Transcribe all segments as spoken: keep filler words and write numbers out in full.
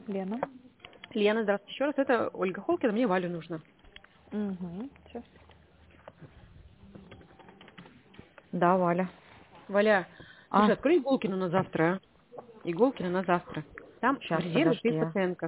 Лена. Лена, здравствуйте еще раз. Это Ольга Холкина, мне Валю нужно. Угу. Сейчас. Да, Валя. Валя, А, слушай, открой Иголкину на завтра. а? Иголкина на завтра. Там в сейчас, резерве стоит подожди. пациентка.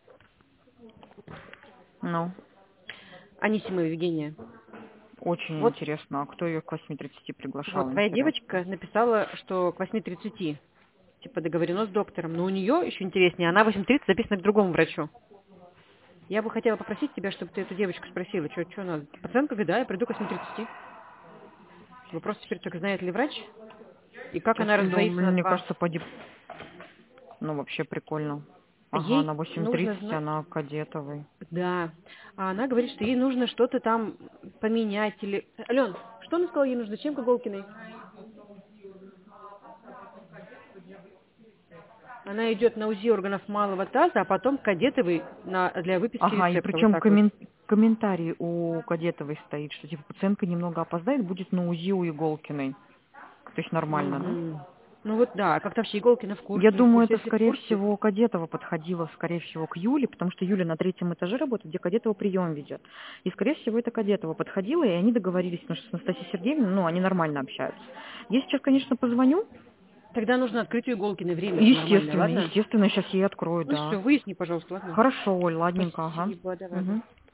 Ну, Анисимова Евгения. очень Вот, интересно, а кто ее к восьми тридцати приглашал, вот твоя интересно? девочка написала, что к восьми тридцати типа договорено с доктором, но у нее еще интереснее, она в восемь тридцать записана к другому врачу. Я бы хотела попросить тебя, чтобы ты эту девочку спросила, что, что надо. Пациентка говорит, да, я приду к восьми тридцати. Вопрос теперь только, знает ли врач, и как Сейчас, она ну, раздвоится на мне два. кажется, поди... Ну, вообще прикольно. Ага, Ей на восемь нужно тридцать знать. она кадетовой. Да. А она говорит, что ей нужно что-то там поменять или... Ален, что она сказала, ей нужно? Чем к Иголкиной? Она идет на УЗИ органов малого таза, а потом к кадетовой на... для выписки Ага, и рецепта. Вот причем так вот. коммен... комментарий у кадетовой стоит, что типа пациентка немного опоздает, будет на УЗИ у Иголкиной. То есть нормально, да? Мгм. Ну вот да, как-то вообще Иголкина в курсе, Я не в думаю, курсе, это, если в скорее курсе. всего, Кадетова подходила, скорее всего, к Юле, потому что Юля на третьем этаже работает, где Кадетова прием ведет. И, скорее всего, это Кадетова подходила, и они договорились, потому что с Анастасией Сергеевной, ну, они нормально общаются. Я сейчас, конечно, позвоню. Тогда нужно открыть у Иголкиной время нормальное, Естественно, ладно? естественно, сейчас я ей открою, Ну да. все, выясни, пожалуйста, ладно? Хорошо, Оль, ладненько, ага. Спасибо, давай. Угу.